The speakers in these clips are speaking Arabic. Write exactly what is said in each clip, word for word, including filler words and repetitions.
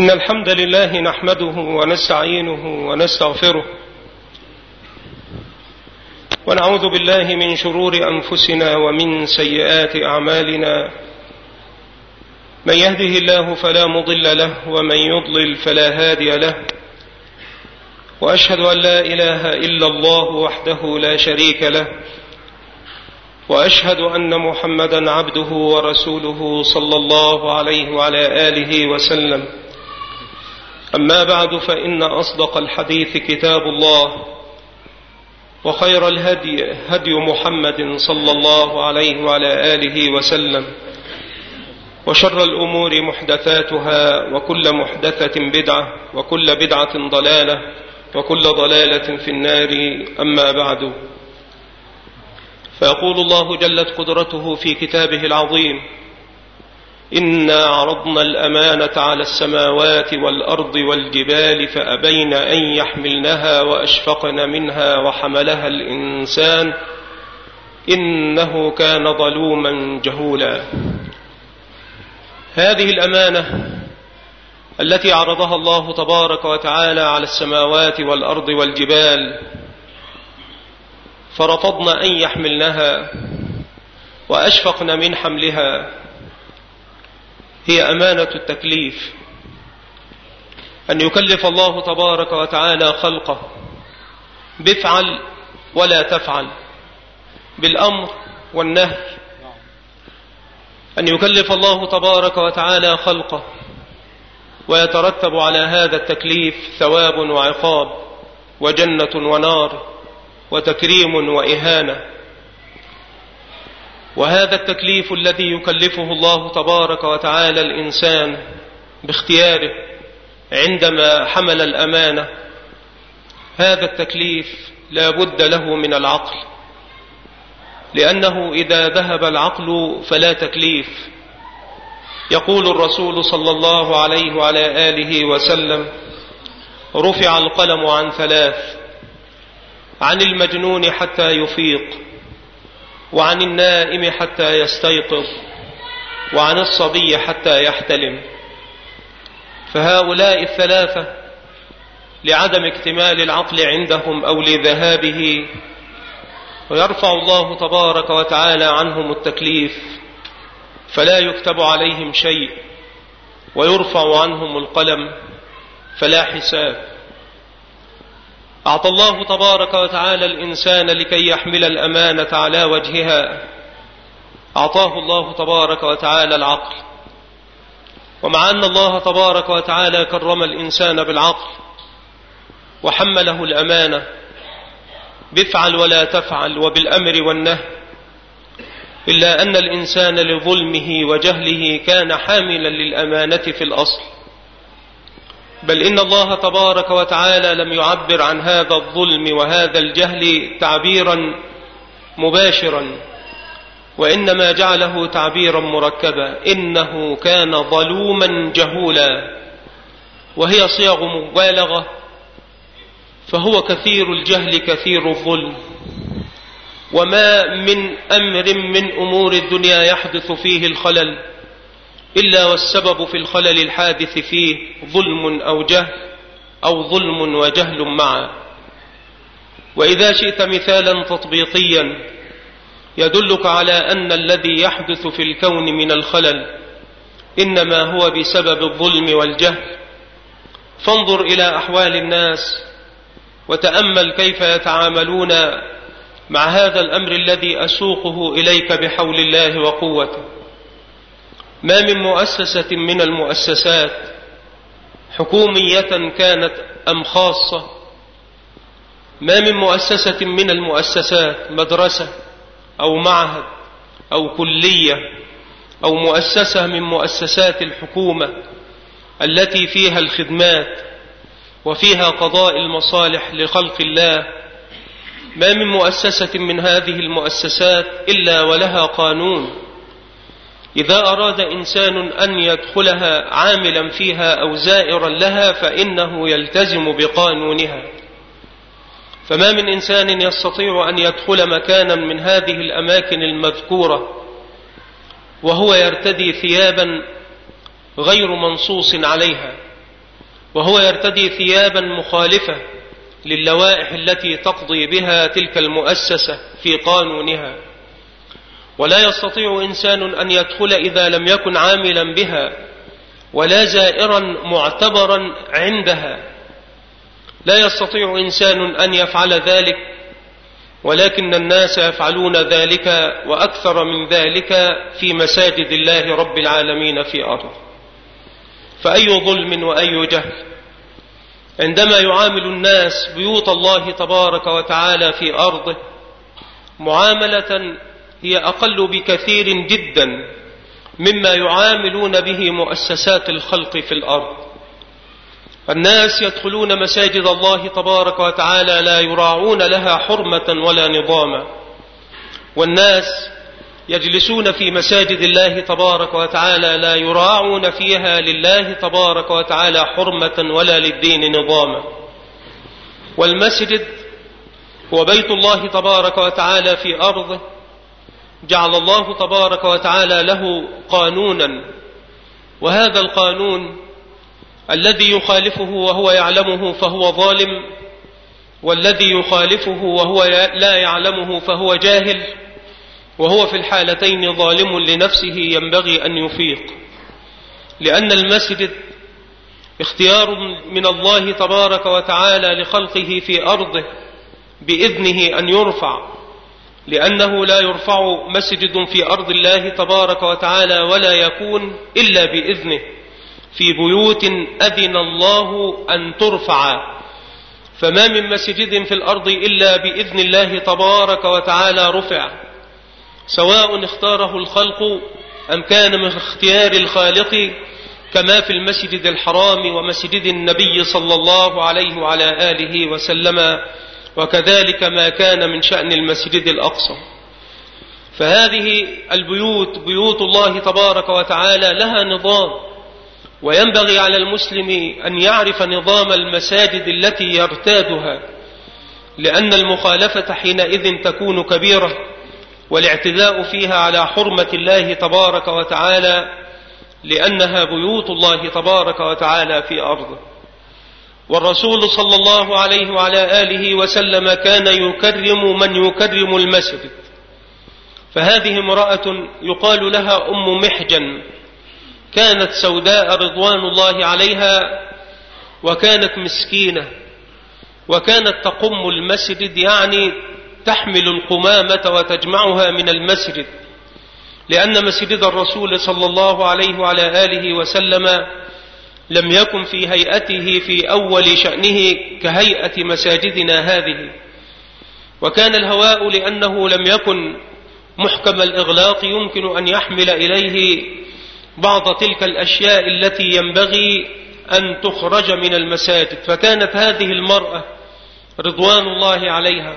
إن الحمد لله نحمده ونستعينه ونستغفره ونعوذ بالله من شرور أنفسنا ومن سيئات أعمالنا. من يهده الله فلا مضل له ومن يضلل فلا هادي له، وأشهد أن لا إله إلا الله وحده لا شريك له، وأشهد أن محمدا عبده ورسوله صلى الله عليه وعلى آله وسلم. أما بعد، فإن أصدق الحديث كتاب الله، وخير الهدي هدي محمد صلى الله عليه وعلى آله وسلم، وشر الأمور محدثاتها، وكل محدثة بدعة، وكل بدعة ضلالة، وكل ضلالة في النار. أما بعد، فيقول الله جلت قدرته في كتابه العظيم: إنا عرضنا الأمانة على السماوات والأرض والجبال فأبين أن يحملنها وأشفقن منها وحملها الإنسان إنه كان ظلوما جهولا. هذه الأمانة التي عرضها الله تبارك وتعالى على السماوات والأرض والجبال فرفضن أن يحملنها وأشفقن من حملها، هي أمانة التكليف. أن يكلف الله تبارك وتعالى خلقه بافعل ولا تفعل، بالأمر والنهي. أن يكلف الله تبارك وتعالى خلقه ويترتب على هذا التكليف ثواب وعقاب، وجنة ونار، وتكريم وإهانة. وهذا التكليف الذي يكلفه الله تبارك وتعالى الإنسان باختياره عندما حمل الأمانة، هذا التكليف لا بد له من العقل، لأنه إذا ذهب العقل فلا تكليف. يقول الرسول صلى الله عليه وعلى آله وسلم: رفع القلم عن ثلاث: عن المجنون حتى يفيق، وعن النائم حتى يستيقظ، وعن الصبي حتى يحتلم. فهؤلاء الثلاثة لعدم اكتمال العقل عندهم أو لذهابه، ويرفع الله تبارك وتعالى عنهم التكليف فلا يكتب عليهم شيء، ويرفع عنهم القلم فلا حساب. أعطى الله تبارك وتعالى الإنسان لكي يحمل الأمانة على وجهها، أعطاه الله تبارك وتعالى العقل. ومع أن الله تبارك وتعالى كرم الإنسان بالعقل وحمله الأمانة بافعل ولا تفعل وبالأمر والنهي، إلا أن الإنسان لظلمه وجهله كان حاملا للأمانة في الأصل. بل إن الله تبارك وتعالى لم يعبر عن هذا الظلم وهذا الجهل تعبيرا مباشرا، وإنما جعله تعبيرا مركبا: إنه كان ظلوما جهولا. وهي صيغ مبالغة، فهو كثير الجهل كثير الظلم. وما من أمر من أمور الدنيا يحدث فيه الخلل إلا والسبب في الخلل الحادث فيه ظلم أو جهل، أو ظلم وجهل معا. وإذا شئت مثالا تطبيقيا يدلك على أن الذي يحدث في الكون من الخلل إنما هو بسبب الظلم والجهل، فانظر إلى أحوال الناس وتأمل كيف يتعاملون مع هذا الأمر الذي أسوقه إليك بحول الله وقوته. ما من مؤسسة من المؤسسات حكومية كانت أم خاصة، ما من مؤسسة من المؤسسات، مدرسة أو معهد أو كلية أو مؤسسة من مؤسسات الحكومة التي فيها الخدمات وفيها قضاء المصالح لخلق الله، ما من مؤسسة من هذه المؤسسات إلا ولها قانون. إذا أراد إنسان أن يدخلها عاملا فيها أو زائرا لها فإنه يلتزم بقانونها. فما من إنسان يستطيع أن يدخل مكانا من هذه الأماكن المذكورة وهو يرتدي ثيابا غير منصوص عليها، وهو يرتدي ثيابا مخالفة للوائح التي تقضي بها تلك المؤسسة في قانونها، ولا يستطيع إنسان أن يدخل إذا لم يكن عاملا بها، ولا زائرا معتبرا عندها، لا يستطيع إنسان أن يفعل ذلك، ولكن الناس يفعلون ذلك وأكثر من ذلك في مساجد الله رب العالمين في أرضه. فأي ظلم وأي جهل عندما يعامل الناس بيوت الله تبارك وتعالى في أرضه معاملة هي أقل بكثير جدا مما يعاملون به مؤسسات الخلق في الأرض. الناس يدخلون مساجد الله تبارك وتعالى لا يراعون لها حرمة ولا نظاما، والناس يجلسون في مساجد الله تبارك وتعالى لا يراعون فيها لله تبارك وتعالى حرمة ولا للدين نظاما. والمسجد هو بيت الله تبارك وتعالى في أرضه، جعل الله تبارك وتعالى له قانونا، وهذا القانون الذي يخالفه وهو يعلمه فهو ظالم، والذي يخالفه وهو لا يعلمه فهو جاهل، وهو في الحالتين ظالم لنفسه ينبغي أن يفيق. لأن المسجد اختيار من الله تبارك وتعالى لخلقه في أرضه بإذنه أن يرفع، لأنه لا يرفع مسجد في أرض الله تبارك وتعالى ولا يكون إلا بإذنه في بيوت أذن الله أن ترفع. فما من مسجد في الأرض إلا بإذن الله تبارك وتعالى رفع، سواء اختاره الخلق أم كان من اختيار الخالق، كما في المسجد الحرام ومسجد النبي صلى الله عليه وعلى آله وسلم، وكذلك ما كان من شأن المسجد الأقصى. فهذه البيوت بيوت الله تبارك وتعالى لها نظام، وينبغي على المسلم أن يعرف نظام المساجد التي يرتادها، لأن المخالفة حينئذ تكون كبيرة، والاعتداء فيها على حرمة الله تبارك وتعالى، لأنها بيوت الله تبارك وتعالى في أرضه. والرسول صلى الله عليه وعلى آله وسلم كان يكرم من يكرم المسجد. فهذه امرأة يقال لها أم محجن، كانت سوداء رضوان الله عليها، وكانت مسكينة، وكانت تقم المسجد، يعني تحمل القمامة وتجمعها من المسجد، لأن مسجد الرسول صلى الله عليه وعلى آله وسلم لم يكن في هيئته في أول شأنه كهيئة مساجدنا هذه، وكان الهواء لأنه لم يكن محكم الإغلاق يمكن أن يحمل إليه بعض تلك الأشياء التي ينبغي أن تخرج من المساجد. فكانت هذه المرأة رضوان الله عليها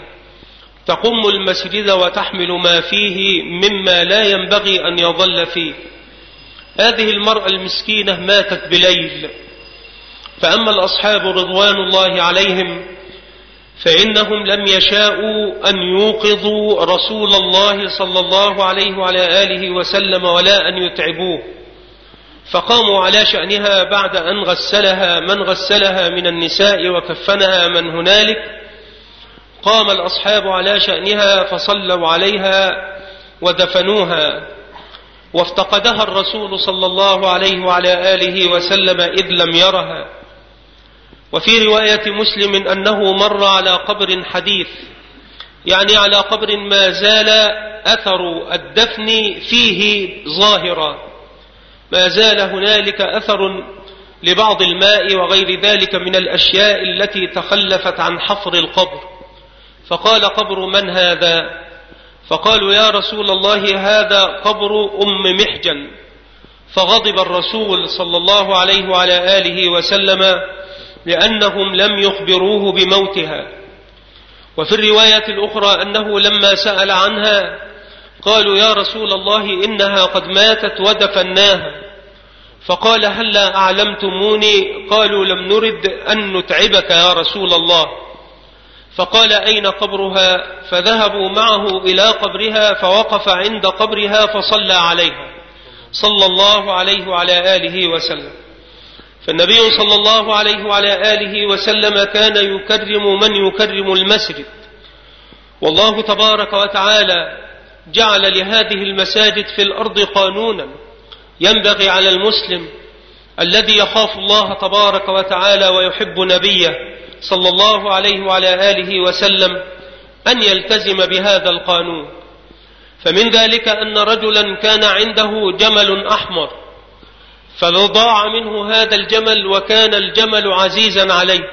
تقم المسجد وتحمل ما فيه مما لا ينبغي أن يظل فيه. هذه المرأة المسكينة ماتت بليل، فأما الأصحاب رضوان الله عليهم فإنهم لم يشاءوا أن يوقظوا رسول الله صلى الله عليه وعلى آله وسلم ولا أن يتعبوه، فقاموا على شأنها بعد أن غسلها من غسلها من النساء وكفنها من هنالك. قام الأصحاب على شأنها فصلوا عليها ودفنوها، وافتقدها الرسول صلى الله عليه وعلى آله وسلم إذ لم يرها. وفي رواية مسلم أنه مر على قبر حديث، يعني على قبر ما زال أثر الدفن فيه ظاهرا، ما زال هنالك أثر لبعض الماء وغير ذلك من الأشياء التي تخلفت عن حفر القبر. فقال: قبر من هذا؟ فقالوا: يا رسول الله هذا قبر أم محجن. فغضب الرسول صلى الله عليه وعلى آله وسلم لأنهم لم يخبروه بموتها. وفي الرواية الأخرى أنه لما سأل عنها قالوا: يا رسول الله إنها قد ماتت ودفناها. فقال: هلا أعلمتموني؟ قالوا: لم نرد أن نتعبك يا رسول الله. فقال: أين قبرها؟ فذهبوا معه إلى قبرها، فوقف عند قبرها فصلى عليها صلى الله عليه وعلى آله وسلم. فالنبي صلى الله عليه وعلى آله وسلم كان يكرم من يكرم المسجد، والله تبارك وتعالى جعل لهذه المساجد في الأرض قانونا ينبغي على المسلم الذي يخاف الله تبارك وتعالى ويحب نبيه صلى الله عليه وعلى آله وسلم أن يلتزم بهذا القانون. فمن ذلك أن رجلا كان عنده جمل أحمر، فضاع منه هذا الجمل وكان الجمل عزيزا عليه،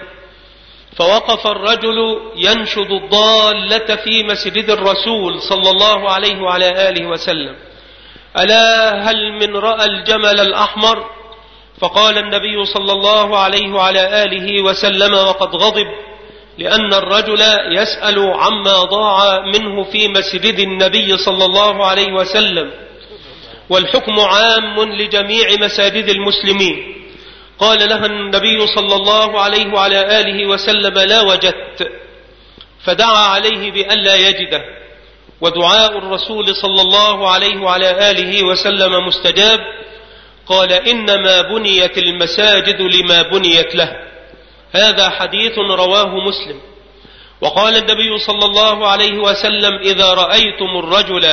فوقف الرجل ينشد الضالة في مسجد الرسول صلى الله عليه وعلى آله وسلم: ألا هل من رأى الجمل الأحمر؟ فقال النبي صلى الله عليه وعلى آله وسلم وقد غضب، لأن الرجل يسأل عما ضاع منه في مسجد النبي صلى الله عليه وسلم، والحكم عام لجميع مساجد المسلمين. قال لها النبي صلى الله عليه وعلى آله وسلم: لا وجدت، فدعا عليه بألا يجده، ودعاء الرسول صلى الله عليه وعلى آله وسلم مستجاب. قال: إنما بنيت المساجد لما بنيت له. هذا حديث رواه مسلم. وقال النبي صلى الله عليه وسلم: إذا رأيتم الرجل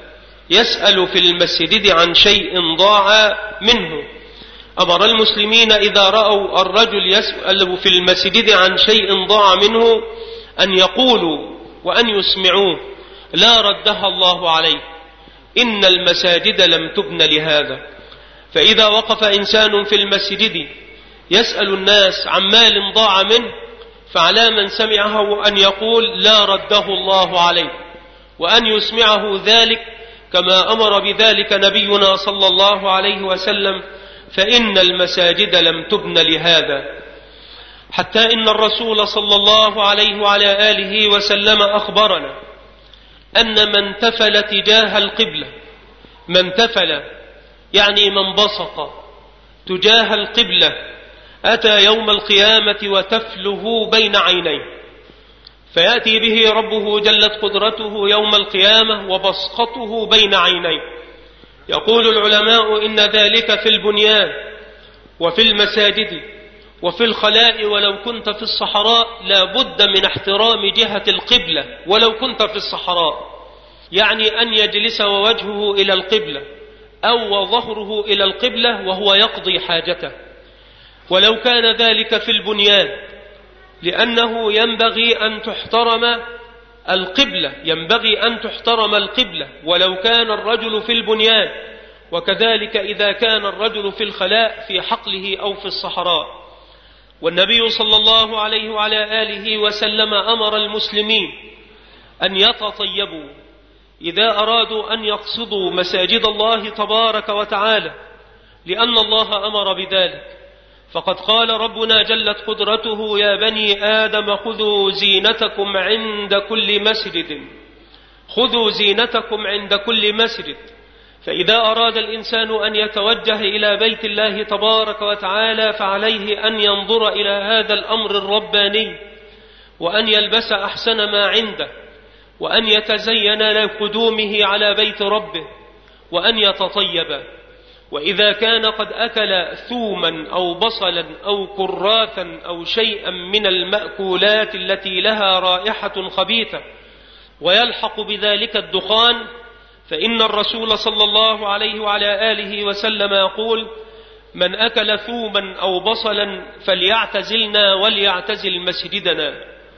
يسأل في المسجد عن شيء ضاع منه، أمر المسلمين إذا رأوا الرجل يسأل في المسجد عن شيء ضاع منه أن يقولوا وأن يسمعوه: لا ردها الله عليه، إن المساجد لم تبن لهذا. فإذا وقف إنسان في المسجد يسأل الناس عن مال ضاع منه، فعلى من سمعه أن يقول: لا رده الله عليه، وأن يسمعه ذلك كما أمر بذلك نبينا صلى الله عليه وسلم، فإن المساجد لم تبن لهذا. حتى إن الرسول صلى الله عليه وعلى آله وسلم أخبرنا أن من تفل تجاه القبلة، من تفل يعني من بصق تجاه القبلة، أتى يوم القيامة وتفله بين عينيه، فيأتي به ربه جلت قدرته يوم القيامة وبصقته بين عينيه. يقول العلماء إن ذلك في البنيان وفي المساجد وفي الخلاء، ولو كنت في الصحراء لا بد من احترام جهة القبلة ولو كنت في الصحراء، يعني أن يجلس ووجهه إلى القبلة أو وظهره إلى القبلة وهو يقضي حاجته. ولو كان ذلك في البنيان، لأنه ينبغي أن تحترم القبلة، ينبغي أن تحترم القبلة ولو كان الرجل في البنيان، وكذلك إذا كان الرجل في الخلاء في حقله أو في الصحراء. والنبي صلى الله عليه وعلى آله وسلم أمر المسلمين أن يتطيبوا إذا أرادوا أن يقصدوا مساجد الله تبارك وتعالى، لأن الله أمر بذلك. فقد قال ربنا جلت قدرته: يا بني آدم خذوا زينتكم عند كل مسجد، خذوا زينتكم عند كل مسجد. فإذا أراد الإنسان أن يتوجه إلى بيت الله تبارك وتعالى فعليه أن ينظر إلى هذا الأمر الرباني، وأن يلبس أحسن ما عنده، وأن يتزين لقدومه على بيت ربه، وأن يتطيب. وإذا كان قد أكل ثوما أو بصلا أو كراثا أو شيئا من المأكولات التي لها رائحة خبيثة ويلحق بذلك الدخان، فإن الرسول صلى الله عليه وعلى آله وسلم يقول: من أكل ثوما أو بصلا فليعتزلنا وليعتزل مسجدنا.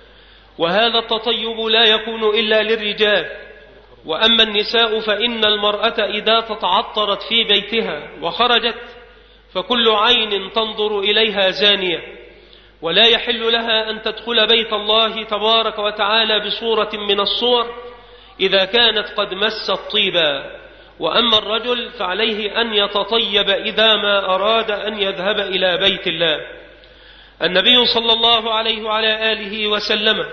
وهذا التطيب لا يكون إلا للرجال. وأما النساء فإن المرأة إذا تتعطرت في بيتها وخرجت فكل عين تنظر إليها زانية، ولا يحل لها أن تدخل بيت الله تبارك وتعالى بصورة من الصور إذا كانت قد مست طيبا. وأما الرجل فعليه أن يتطيب إذا ما أراد أن يذهب إلى بيت الله. النبي صلى الله عليه وعلى آله وسلم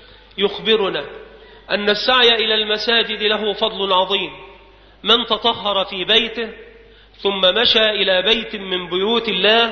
يخبرنا أن السعي إلى المساجد له فضل عظيم. من تطهر في بيته ثم مشى إلى بيت من بيوت الله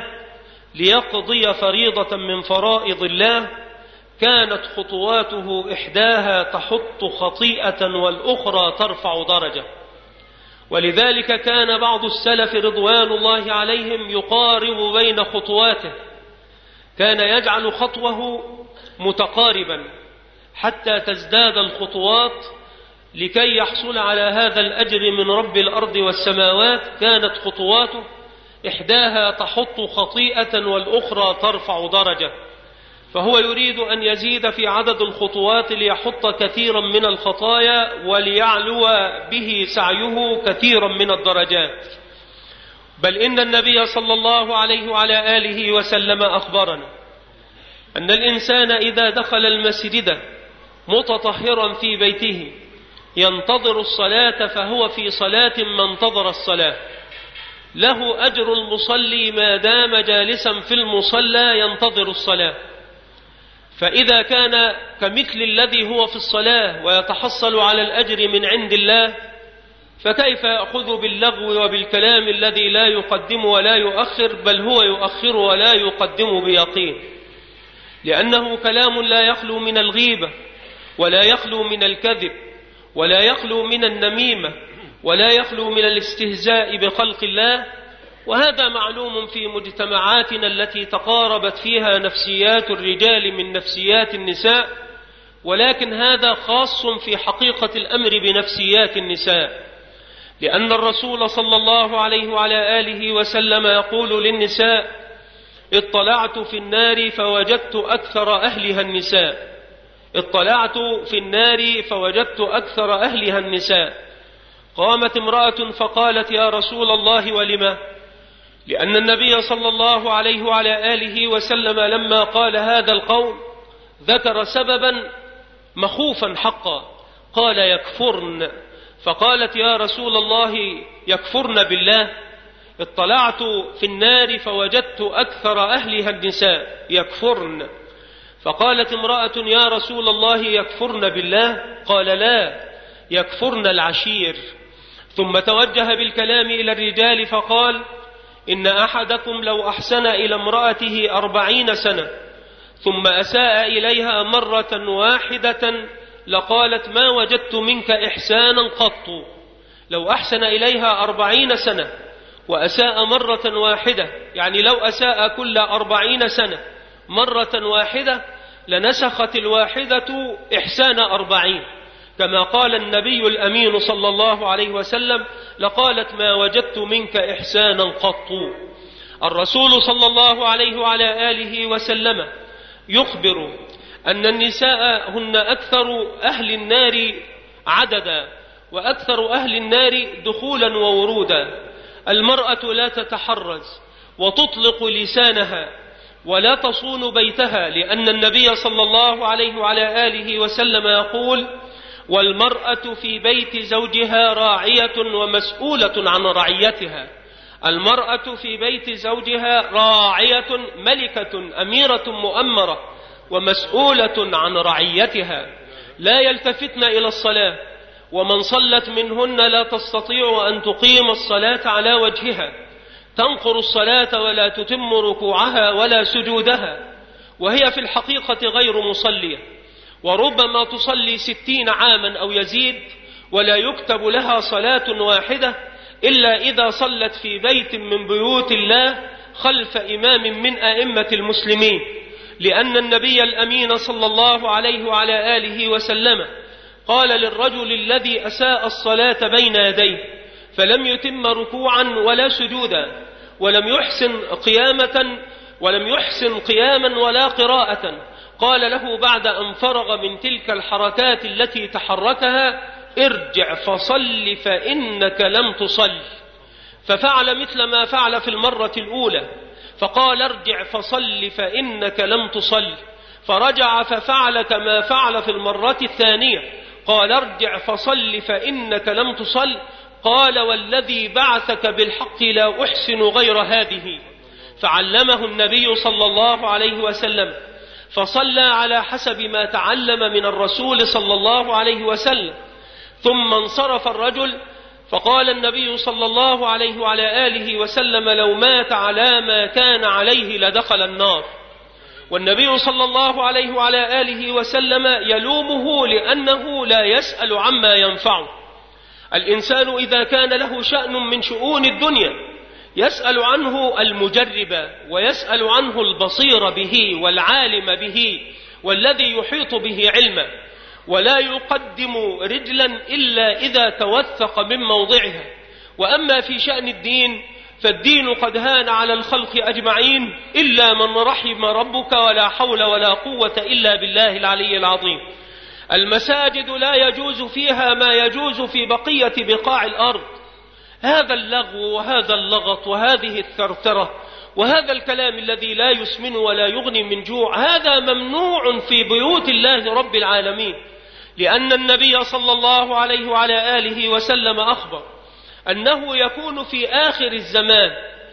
ليقضي فريضة من فرائض الله، كانت خطواته إحداها تحط خطيئة والأخرى ترفع درجة. ولذلك كان بعض السلف رضوان الله عليهم يقارب بين خطواته، كان يجعل خطوه متقاربا حتى تزداد الخطوات لكي يحصل على هذا الأجر من رب الأرض والسماوات. كانت خطواته إحداها تحط خطيئة والأخرى ترفع درجة، فهو يريد أن يزيد في عدد الخطوات ليحط كثيرا من الخطايا وليعلو به سعيه كثيرا من الدرجات. بل إن النبي صلى الله عليه وعلى آله وسلم أخبرنا أن الإنسان إذا دخل المسجد متطهرا في بيته ينتظر الصلاة فهو في صلاة ما انتظر الصلاة، له أجر المصلي ما دام جالسا في المصلى ينتظر الصلاة. فإذا كان كمثل الذي هو في الصلاة ويتحصل على الأجر من عند الله، فكيف يأخذ باللغو وبالكلام الذي لا يقدم ولا يؤخر، بل هو يؤخر ولا يقدم بيقين، لأنه كلام لا يخلو من الغيبة ولا يخلو من الكذب ولا يخلو من النميمة ولا يخلو من الاستهزاء بخلق الله. وهذا معلوم في مجتمعاتنا التي تقاربت فيها نفسيات الرجال من نفسيات النساء، ولكن هذا خاص في حقيقة الأمر بنفسيات النساء، لأن الرسول صلى الله عليه وعلى آله وسلم يقول للنساء: اطلعت في النار فوجدت أكثر أهلها النساء، اطلعت في النار فوجدت أكثر أهلها النساء. قامت امرأة فقالت: يا رسول الله ولما؟ لأن النبي صلى الله عليه وعلى آله وسلم لما قال هذا القول ذكر سببا مخوفا حقا، قال: يكفرن. فقالت: يا رسول الله يكفرن بالله؟ اطلعت في النار فوجدت أكثر أهلها النساء يكفرن. فقالت امرأة: يا رسول الله يكفرن بالله؟ قال: لا، يكفرن العشير. ثم توجه بالكلام إلى الرجال فقال: إن أحدكم لو أحسن إلى امرأته أربعين سنة ثم أساء إليها مرة واحدة لقالت: ما وجدت منك إحسانا قط. لو أحسن إليها أربعين سنة وأساء مرة واحدة، يعني لو أساء كل أربعين سنة مرة واحدة لنسخت الواحدة إحسان أربعين، كما قال النبي الأمين صلى الله عليه وسلم: لقالت: ما وجدت منك إحسانا قط. الرسول صلى الله عليه وعلى آله وسلم يخبر أن النساء هن أكثر أهل النار عددا وأكثر أهل النار دخولا وورودا. المرأة لا تتحرز وتطلق لسانها ولا تصون بيتها، لأن النبي صلى الله عليه وعلى آله وسلم يقول: والمرأة في بيت زوجها راعية ومسؤولة عن رعيتها. المرأة في بيت زوجها راعية ملكة أميرة مؤمرة ومسؤولة عن رعيتها، لا يلتفتن إلى الصلاة، ومن صلت منهن لا تستطيع أن تقيم الصلاة على وجهها، تنقر الصلاة ولا تتم ركوعها ولا سجودها، وهي في الحقيقة غير مصلية، وربما تصلي ستين عاما أو يزيد ولا يكتب لها صلاة واحدة إلا إذا صلت في بيت من بيوت الله خلف إمام من أئمة المسلمين، لأن النبي الأمين صلى الله عليه وعلى آله وسلم قال للرجل الذي أساء الصلاة بين يديه فلم يتم ركوعا ولا سجودا ولم يحسن قيامة ولم يحسن قياما ولا قراءة، قال له بعد أن فرغ من تلك الحركات التي تحركها: ارجع فصل فإنك لم تصل. ففعل مثل ما فعل في المرة الأولى، فقال: ارجع فصل فإنك لم تصل. فرجع ففعل كما فعل في المرة الثانية، قال: ارجع فصل فإنك لم تصل. قال: والذي بعثك بالحق لا أحسن غير هذه. فعلمه النبي صلى الله عليه وسلم، فصلى على حسب ما تعلم من الرسول صلى الله عليه وسلم. ثم انصرف الرجل، فقال النبي صلى الله عليه وعلى آله وسلم: لو مات على ما كان عليه لدخل النار. والنبي صلى الله عليه وعلى آله وسلم يلومه لأنه لا يسأل عما ينفعه. الإنسان إذا كان له شأن من شؤون الدنيا يسأل عنه المجرب ويسأل عنه البصير به والعالم به والذي يحيط به علما، ولا يقدم رجلا إلا إذا توثق من موضعها. وأما في شأن الدين فالدين قد هان على الخلق أجمعين إلا من رحم ربك، ولا حول ولا قوة إلا بالله العلي العظيم. المساجد لا يجوز فيها ما يجوز في بقية بقاع الأرض، هذا اللغو وهذا اللغط وهذه الثرثرة وهذا الكلام الذي لا يسمن ولا يغني من جوع، هذا ممنوع في بيوت الله رب العالمين، لأن النبي صلى الله عليه وعلى آله وسلم أخبر أنه يكون في آخر الزمان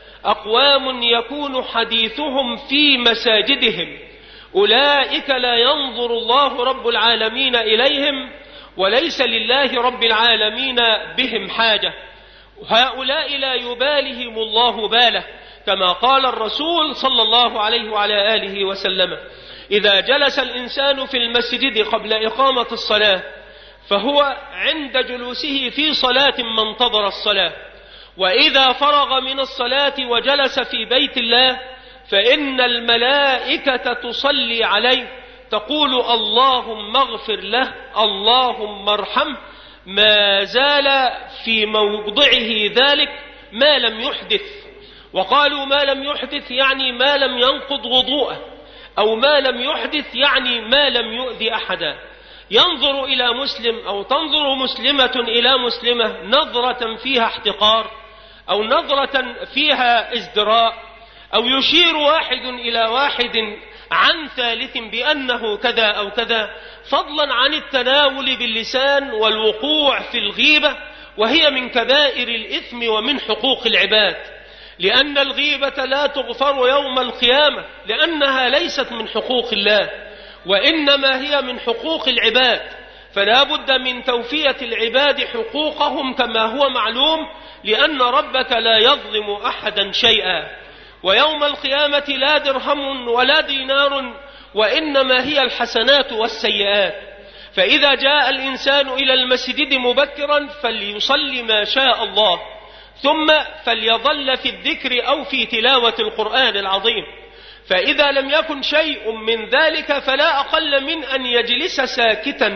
أقوام يكون حديثهم في مساجدهم، أولئك لا ينظر الله رب العالمين إليهم وليس لله رب العالمين بهم حاجة، هؤلاء لا يبالهم الله باله، كما قال الرسول صلى الله عليه وعلى آله وسلم: إذا جلس الإنسان في المسجد قبل إقامة الصلاة فهو عند جلوسه في صلاة ما انتظر الصلاة، وإذا فرغ من الصلاة وجلس في بيت الله فإن الملائكة تصلي عليه تقول: اللهم اغفر له، اللهم ارحمه، ما زال في موضعه ذلك ما لم يحدث. وقالوا ما لم يحدث يعني ما لم ينقض وضوءه، أو ما لم يحدث يعني ما لم يؤذي أحدا. ينظر إلى مسلم أو تنظر مسلمة إلى مسلمة نظرة فيها احتقار أو نظرة فيها ازدراء، أو يشير واحد إلى واحد عن ثالث بأنه كذا أو كذا، فضلا عن التناول باللسان والوقوع في الغيبة، وهي من كبائر الإثم ومن حقوق العباد، لأن الغيبة لا تغفر يوم القيامة، لأنها ليست من حقوق الله وإنما هي من حقوق العباد، فلا بد من توفية العباد حقوقهم كما هو معلوم، لأن ربك لا يظلم أحدا شيئا. ويوم القيامة لا درهم ولا دينار، وإنما هي الحسنات والسيئات. فإذا جاء الإنسان إلى المسجد مبكرا فليصلي ما شاء الله، ثم فليظل في الذكر أو في تلاوة القرآن العظيم. فإذا لم يكن شيء من ذلك فلا أقل من أن يجلس ساكتا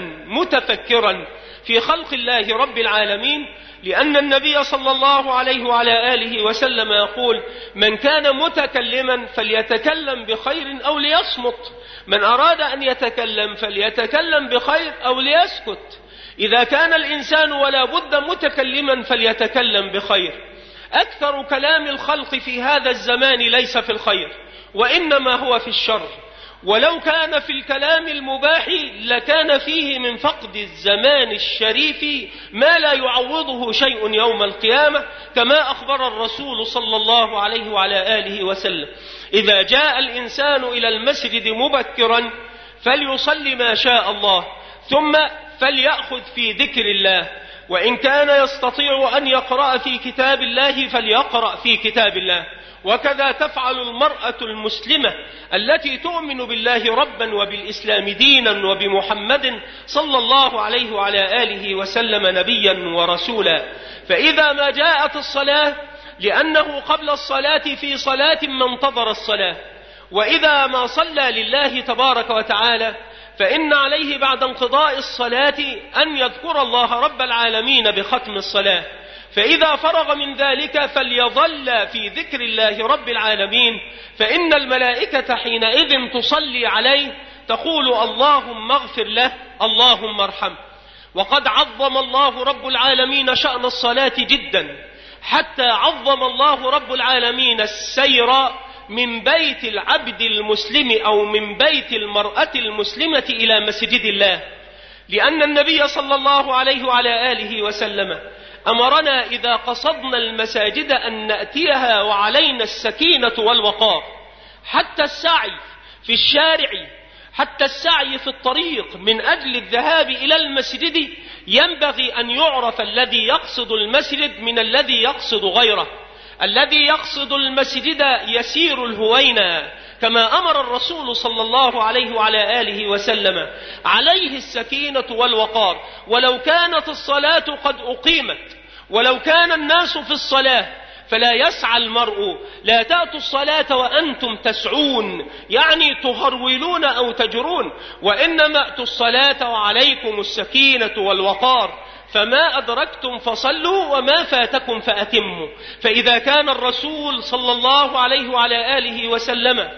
متفكرا في خلق الله رب العالمين، لأن النبي صلى الله عليه وعلى آله وسلم يقول: من كان متكلما فليتكلم بخير أو ليصمت، من أراد أن يتكلم فليتكلم بخير أو ليسكت. إذا كان الإنسان ولا بد متكلما فليتكلم بخير. أكثر كلام الخلق في هذا الزمان ليس في الخير وإنما هو في الشر، ولو كان في الكلام المباح لكان فيه من فقد الزمان الشريف ما لا يعوضه شيء يوم القيامة، كما أخبر الرسول صلى الله عليه وعلى آله وسلم: إذا جاء الإنسان إلى المسجد مبكرا فليصلي ما شاء الله، ثم فليأخذ في ذكر الله، وإن كان يستطيع أن يقرأ في كتاب الله فليقرأ في كتاب الله. وكذا تفعل المرأة المسلمة التي تؤمن بالله ربا وبالإسلام دينا وبمحمد صلى الله عليه وعلى آله وسلم نبيا ورسولا. فإذا ما جاءت الصلاة لأنه قبل الصلاة في صلاة ما انتظر الصلاة، وإذا ما صلى لله تبارك وتعالى فإن عليه بعد انقضاء الصلاة أن يذكر الله رب العالمين بختم الصلاة، فإذا فرغ من ذلك فليظل في ذكر الله رب العالمين، فإن الملائكة حينئذ تصلي عليه تقول: اللهم اغفر له، اللهم ارحمه. وقد عظم الله رب العالمين شأن الصلاة جدا، حتى عظم الله رب العالمين السير من بيت العبد المسلم أو من بيت المرأة المسلمة إلى مسجد الله، لأن النبي صلى الله عليه وعلى آله وسلم أمرنا إذا قصدنا المساجد أن نأتيها وعلينا السكينة والوقار، حتى السعي في الشارع، حتى السعي في الطريق من أجل الذهاب إلى المسجد ينبغي أن يعرف الذي يقصد المسجد من الذي يقصد غيره. الذي يقصد المسجد يسير الهوينة كما أمر الرسول صلى الله عليه وعلى آله وسلم عليه السكينة والوقار. ولو كانت الصلاة قد أقيمت ولو كان الناس في الصلاة فلا يسعى المرء، لا تأتوا الصلاة وأنتم تسعون يعني تهرولون أو تجرون، وإنما أتوا الصلاة وعليكم السكينة والوقار، فما أدركتم فصلوا وما فاتكم فأتموا. فإذا كان الرسول صلى الله عليه وعلى آله وسلم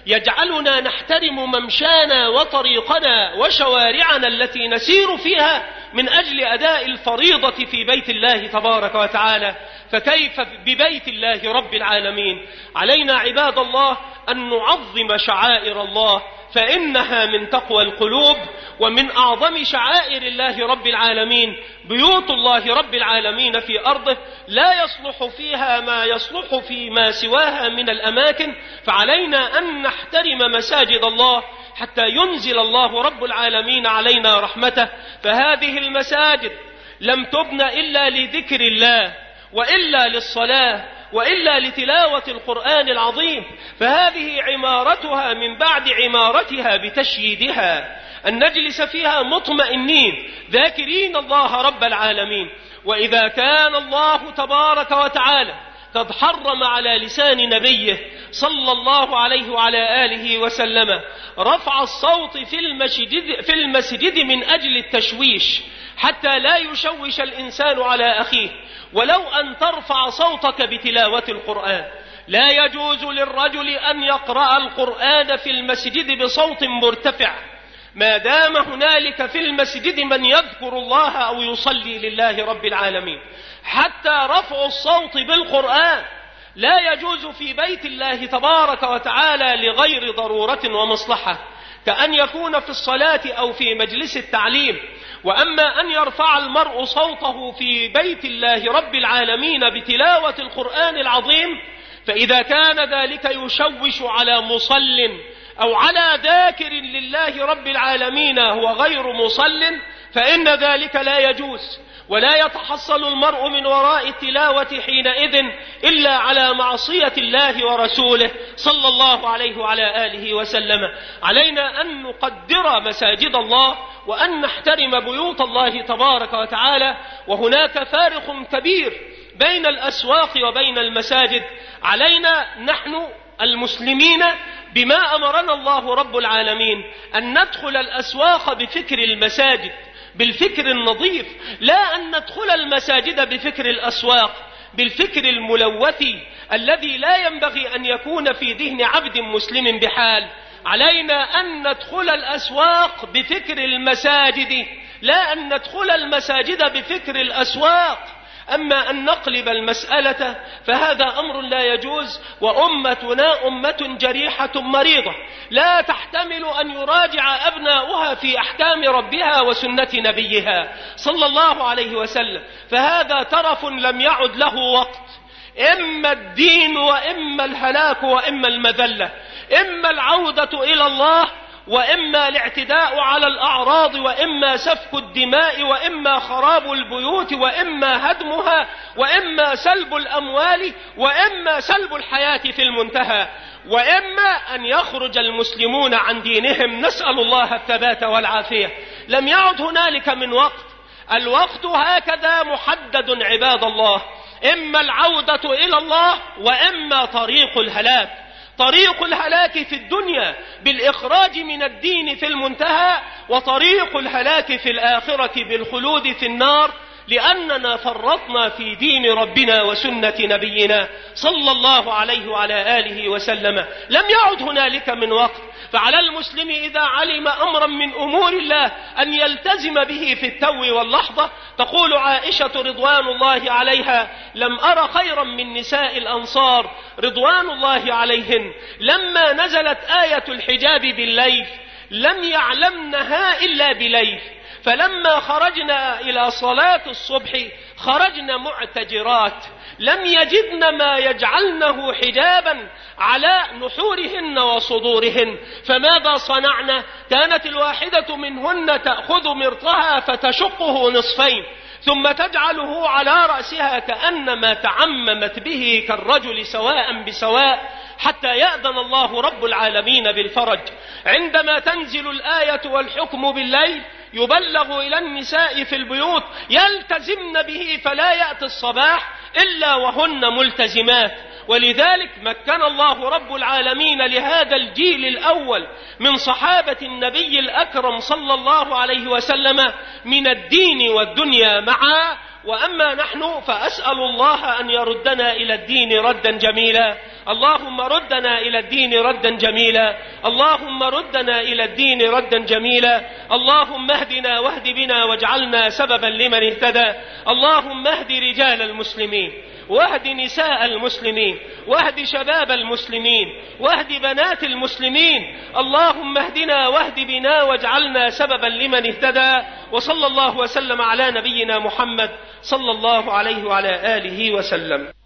يجعلنا نحترم ممشانا وطريقنا وشوارعنا التي نسير فيها من أجل أداء الفريضة في بيت الله تبارك وتعالى، فكيف ببيت الله رب العالمين؟ علينا عباد الله أن نعظم شعائر الله، فإنها من تقوى القلوب ومن أعظم شعائر الله رب العالمين. بيوت الله رب العالمين في أرضه لا يصلح فيها ما يصلح فيما سواها من الأماكن، فعلينا أن نحترم مساجد الله حتى ينزل الله رب العالمين علينا رحمته. فهذه المساجد لم تبن إلا لذكر الله وإلا للصلاة وإلا لتلاوة القرآن العظيم، فهذه عمارتها من بعد عمارتها بتشييدها أن نجلس فيها مطمئنين ذاكرين الله رب العالمين. وإذا كان الله تبارك وتعالى قد حرم على لسان نبيه صلى الله عليه وعلى آله وسلم رفع الصوت في المسجد, في المسجد من أجل التشويش حتى لا يشوش الإنسان على أخيه، ولو أن ترفع صوتك بتلاوة القرآن، لا يجوز للرجل أن يقرأ القرآن في المسجد بصوت مرتفع ما دام هنالك في المسجد من يذكر الله أو يصلي لله رب العالمين. حتى رفع الصوت بالقرآن لا يجوز في بيت الله تبارك وتعالى لغير ضرورة ومصلحة، كأن يكون في الصلاة أو في مجلس التعليم. وأما أن يرفع المرء صوته في بيت الله رب العالمين بتلاوة القرآن العظيم، فإذا كان ذلك يشوش على مصل أو على ذاكر لله رب العالمين هو غير مصل فإن ذلك لا يجوز، ولا يتحصل المرء من وراء التلاوة حينئذ إلا على معصية الله ورسوله صلى الله عليه وعلى آله وسلم. علينا أن نقدر مساجد الله وأن نحترم بيوت الله تبارك وتعالى، وهناك فارق كبير بين الأسواق وبين المساجد. علينا نحن المسلمين بما أمرنا الله رب العالمين أن ندخل الأسواق بفكر المساجد بالفكر النظيف، لا أن ندخل المساجد بفكر الأسواق بالفكر الملوث الذي لا ينبغي أن يكون في ذهن عبد مسلم بحال. علينا أن ندخل الأسواق بفكر المساجد، لا أن ندخل المساجد بفكر الأسواق. أما أن نقلب المسألة فهذا أمر لا يجوز، وأمتنا أمة جريحة مريضة لا تحتمل أن يراجع أبناؤها في أحكام ربها وسنة نبيها صلى الله عليه وسلم، فهذا ترف لم يعد له وقت. إما الدين وإما الهلاك وإما المذلة، إما العودة إلى الله وإما الاعتداء على الأعراض، وإما سفك الدماء، وإما خراب البيوت، وإما هدمها، وإما سلب الأموال، وإما سلب الحياة في المنتهى، وإما أن يخرج المسلمون عن دينهم. نسأل الله الثبات والعافية. لم يعد هنالك من وقت، الوقت هكذا محدد عباد الله، إما العودة إلى الله وإما طريق الهلاك. طريق الهلاك في الدنيا بالإخراج من الدين في المنتهى، وطريق الهلاك في الآخرة بالخلود في النار، لأننا فرطنا في دين ربنا وسنة نبينا صلى الله عليه وعلى آله وسلم. لم يعد هنالك من وقت، فعلى المسلم إذا علم أمرا من أمور الله أن يلتزم به في التو واللحظة. تقول عائشة رضوان الله عليها: لم أر خيرا من نساء الأنصار رضوان الله عليهن لما نزلت آية الحجاب بالليل لم يعلمنها إلا بليل، فلما خرجنا إلى صلاة الصبح خرجنا معتجرات لم يجدن ما يجعلنه حجابا على نحورهن وصدورهن، فماذا صنعنا؟ كانت الواحدة منهن تأخذ مرطها فتشقه نصفين، ثم تجعله على رأسها كأنما تعممت به كالرجل سواء بسواء حتى يأذن الله رب العالمين بالفرج. عندما تنزل الآية والحكم بالليل يبلغ إلى النساء في البيوت يلتزمن به فلا يأتي الصباح إلا وهن ملتزمات. ولذلك مكن الله رب العالمين لهذا الجيل الأول من صحابة النبي الأكرم صلى الله عليه وسلم من الدين والدنيا معا. وأما نحن فأسأل الله أن يردنا إلى الدين ردا جميلا. اللهم ردنا إلى الدين ردا جميلا. اللهم ردنا إلى الدين ردا جميلا. اللهم اهدنا واهد بنا واجعلنا سببا لمن اهتدى. اللهم اهد رجال المسلمين واهد نساء المسلمين واهد شباب المسلمين واهد بنات المسلمين. اللهم اهدنا واهد بنا واجعلنا سببا لمن اهتدى. وصلى الله وسلم على نبينا محمد صلى الله عليه وعلى آله وسلم.